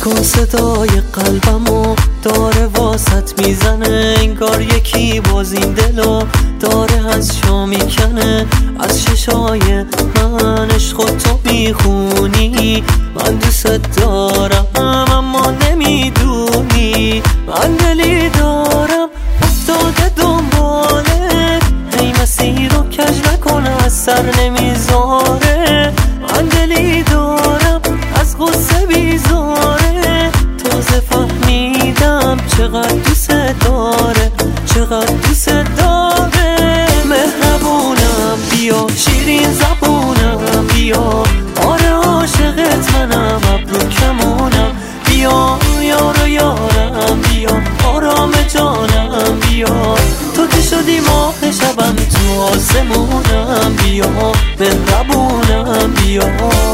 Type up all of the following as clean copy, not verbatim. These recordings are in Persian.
کن صدای قلبمو داره واسط میزنه، انگار یکی باز این دلو داره از شا میکنه. از ششای من عشق تو میخونی، من دوست دارم اما نمیدونی. من دلی دارم افتاده دنباله، هی مسیر رو کج نکنه از سر نمیذاره. من دلی دارم از غصه بیزاره، تازه فهمیدم چقدر دوست داره، چقدر دوست داره. مهربونم بیا، شیرین زبونم بیا، آره عاشقت منم ابرو کمونم. بیا یارو یارم بیا، آرام جانم بیا، تو که شدی ماه شبم تو آسمونم. بیا مهربونم بیا.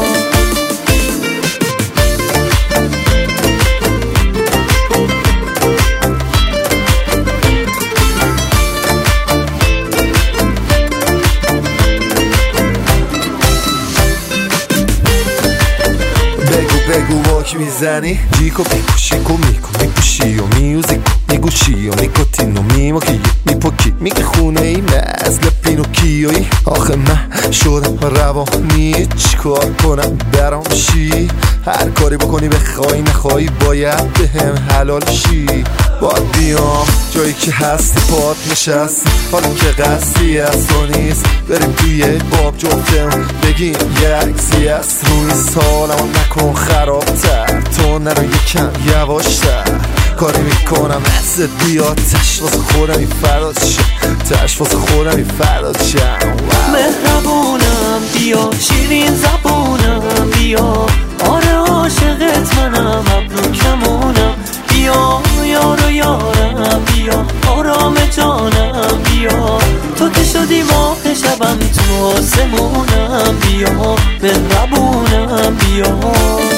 بگو واک میزنی جیکو پیکو شیکو میکو میپوشی و میوزیکو میگوشی و میکوتین و میموکی میپوکی میگه خونه ای مثل پینوکیوی. آخه من شدم روانی چیکار کنم برام شی؟ هر کاری بکنی بخوای نخوای باید به هم حلال شی. باید بیام جایی که هستی پات نشستی، حالا که قصدی از تو نیست بریم توی باب جفتم بگیم یه عکسی از روی سالمو نکن خرابتر، تو نرو یکم یواشتر. کاری میکنم نزد بیاد تش واسه خودم این فراد شم، تش واسه خودم این فراد شم. مهربونم بیا، شیرین زبونم بیا، آره عاشقت منم ابرو کمونم. بیا یارو یارم بیا، آرام جانم بیا، تو که شدی ماه شبم تو آسمونم. بیا مهربونم بیا.